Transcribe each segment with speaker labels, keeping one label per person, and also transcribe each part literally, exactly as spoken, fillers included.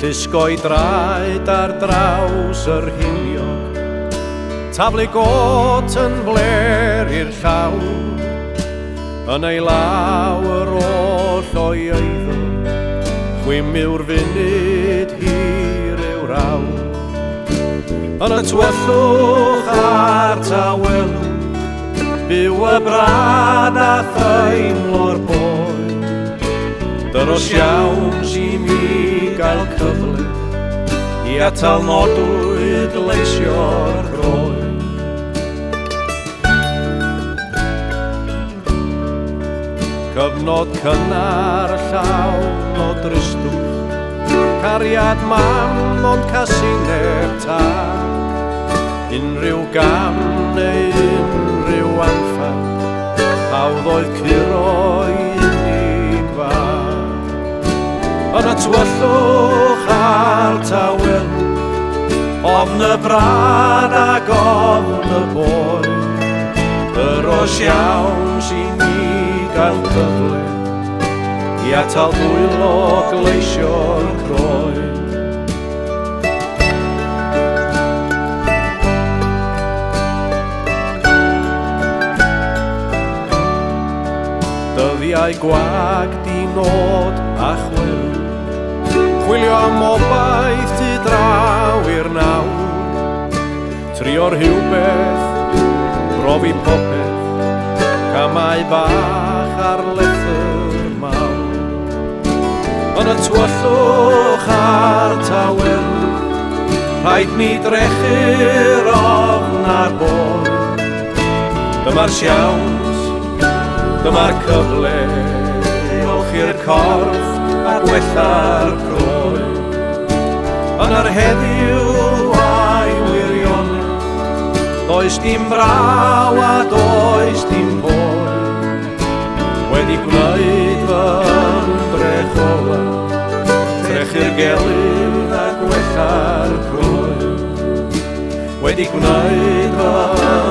Speaker 1: Tusgoi draed ar draws yr hiniog, taflu got yn bler i'r llaw, yn ei lawer oll o'i eiddo, chwym yw'r funud hir yw'r awr. Yn y tywyllwch a'r tawelw, byw y brad a theimlo'r boi, dyros iawn sy'n mi gael cyfle i atal nodwyd leisio'r groi. Cyfnod cynnar llawn o dristwch, cariad mam ond casineb tag, unrhyw gam neu unrhyw anffad, hawdd oedd curo'i unig fag. Yn y tywyllwch a'r tawel, ofn y brad ac ofn y boi, dyros iawn sy'n mi gael cyfle i atal dwylo gleisio'r croen. Dyddiau gwag di nod a chwel, chwilio am obaith di draw i'r nawr, trio'r rhywbeth, brofi popeth, camau bach ar lethyr mawr. Yn y tywyllwch a'r tawel, rhaid ni drechu'r ofn a'r boi, dyma'r siawns, dyma'r cyfle, olchi'r corff a gwella'r croen. Yn yr heddiw a'i wirionedd, does dim braw a does dim boi, wedi gwneud fy ymdrech ola, trechu'r gelyn a gwella'r croen. Wedi gwneud fy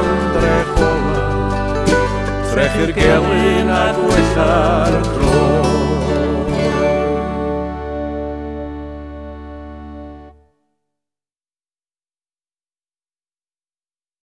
Speaker 1: ymdrech ola, trechu'r gelyn a gwella'r croen.